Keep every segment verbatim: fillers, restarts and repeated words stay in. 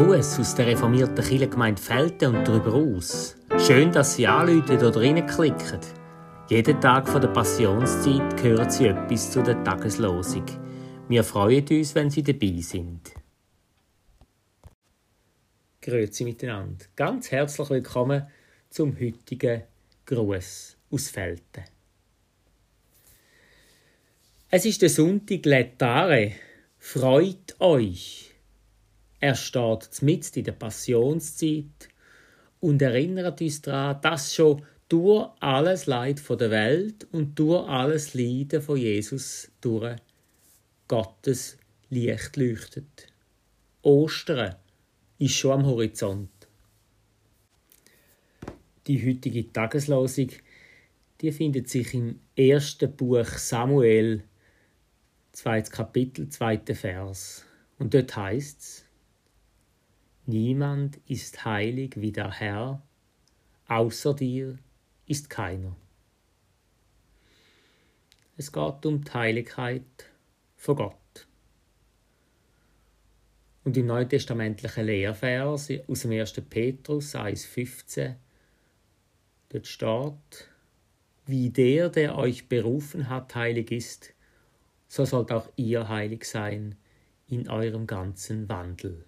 Gruß aus der reformierten Kirchengemeinde Velten und darüber aus. Schön, dass Sie anrufen oder reinklicken. Jeden Tag von der Passionszeit hören Sie etwas zu der Tageslosung. Wir freuen uns, wenn Sie dabei sind. Grüezi miteinander. Ganz herzlich willkommen zum heutigen Gruß aus Velten. Es ist der Sonntag Lätare. Freut euch! Er steht mitten in der Passionszeit und erinnert uns daran, dass schon durch alles Leid der Welt und durch alles Leiden von Jesus durch Gottes Licht leuchtet. Ostern ist schon am Horizont. Die heutige Tageslosung, die findet sich im ersten Buch Samuel, zweites Kapitel, zweiter Vers. Und dort heißt es: Niemand ist heilig wie der Herr, außer dir ist keiner. Es geht um die Heiligkeit von Gott. Und im neutestamentlichen Lehrvers aus dem ersten Petrus eins fünfzehn, dort steht: Wie der, der euch berufen hat, heilig ist, so sollt auch ihr heilig sein in eurem ganzen Wandel.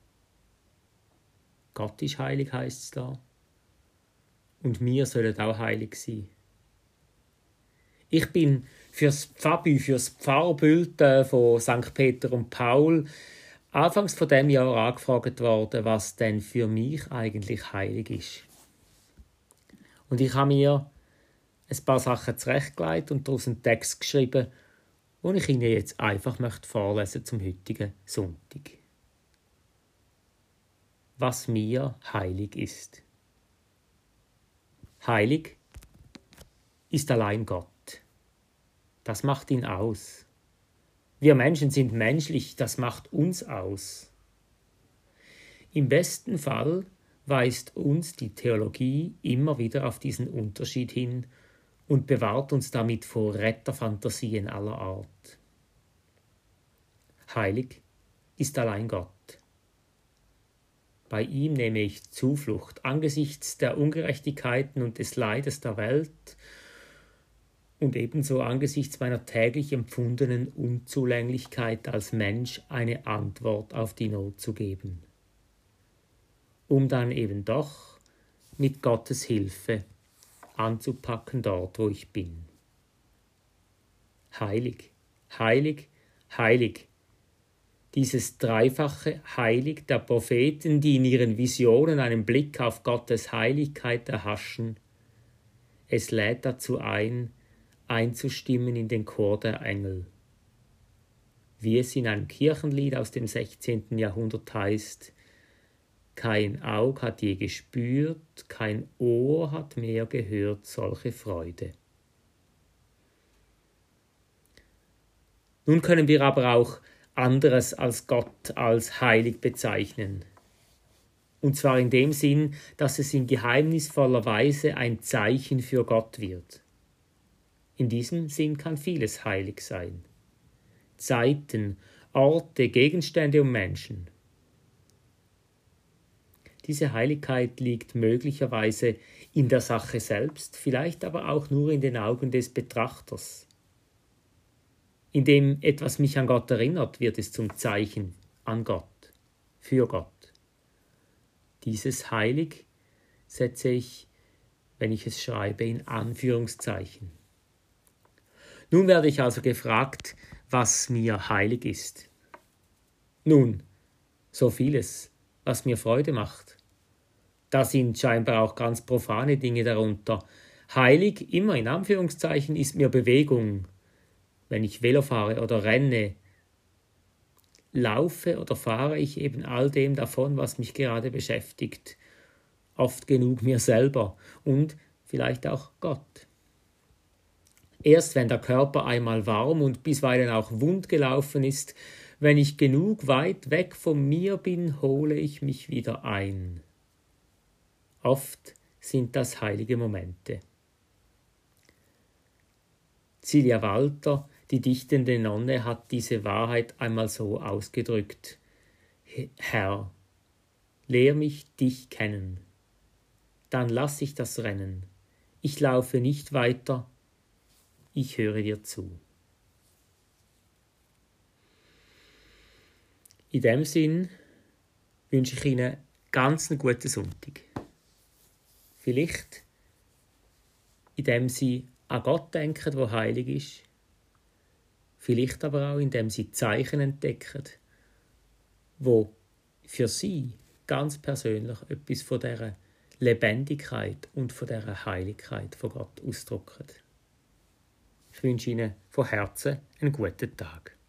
Gott ist heilig, heisst es da. Und wir sollen auch heilig sein. Ich bin fürs Pfarrbü, fürs Pfarrbild von Sankt Peter und Paul anfangs von dem Jahr angefragt worden, was denn für mich eigentlich heilig ist. Und ich habe mir ein paar Sachen zurechtgelegt und daraus einen Text geschrieben, den ich Ihnen jetzt einfach möchte vorlesen zum heutigen Sonntag. Was mir heilig ist. Heilig ist allein Gott. Das macht ihn aus. Wir Menschen sind menschlich, das macht uns aus. Im besten Fall weist uns die Theologie immer wieder auf diesen Unterschied hin und bewahrt uns damit vor Retterfantasien aller Art. Heilig ist allein Gott. Bei ihm nehme ich Zuflucht angesichts der Ungerechtigkeiten und des Leides der Welt und ebenso angesichts meiner täglich empfundenen Unzulänglichkeit als Mensch eine Antwort auf die Not zu geben, um dann eben doch mit Gottes Hilfe anzupacken dort, wo ich bin. Heilig, heilig, heilig. Dieses dreifache Heilig der Propheten, die in ihren Visionen einen Blick auf Gottes Heiligkeit erhaschen, es lädt dazu ein, einzustimmen in den Chor der Engel. Wie es in einem Kirchenlied aus dem sechzehnten Jahrhundert heißt: Kein Aug hat je gespürt, kein Ohr hat mehr gehört solche Freude. Nun können wir aber auch anderes als Gott als heilig bezeichnen. Und zwar in dem Sinn, dass es in geheimnisvoller Weise ein Zeichen für Gott wird. In diesem Sinn kann vieles heilig sein. Zeiten, Orte, Gegenstände und Menschen. Diese Heiligkeit liegt möglicherweise in der Sache selbst, vielleicht aber auch nur in den Augen des Betrachters. Indem etwas mich an Gott erinnert, wird es zum Zeichen an Gott, für Gott. Dieses Heilig setze ich, wenn ich es schreibe, in Anführungszeichen. Nun werde ich also gefragt, was mir heilig ist. Nun, so vieles, was mir Freude macht. Da sind scheinbar auch ganz profane Dinge darunter. Heilig, immer in Anführungszeichen, ist mir Bewegung. Wenn ich Velo fahre oder renne, laufe oder fahre ich eben all dem davon, was mich gerade beschäftigt. Oft genug mir selber und vielleicht auch Gott. Erst wenn der Körper einmal warm und bisweilen auch wund gelaufen ist, wenn ich genug weit weg von mir bin, hole ich mich wieder ein. Oft sind das heilige Momente. Cilia Walter, die dichtende Nonne, hat diese Wahrheit einmal so ausgedrückt: Herr, lehr mich dich kennen. Dann lass ich das Rennen. Ich laufe nicht weiter, ich höre dir zu. In dem Sinn wünsche ich Ihnen ganz einen guten Sonntag. Vielleicht, indem Sie an Gott denken, der heilig ist. Vielleicht aber auch, indem Sie Zeichen entdecken, wo für Sie ganz persönlich etwas von dieser Lebendigkeit und von dieser Heiligkeit von Gott ausdrücken. Ich wünsche Ihnen von Herzen einen guten Tag.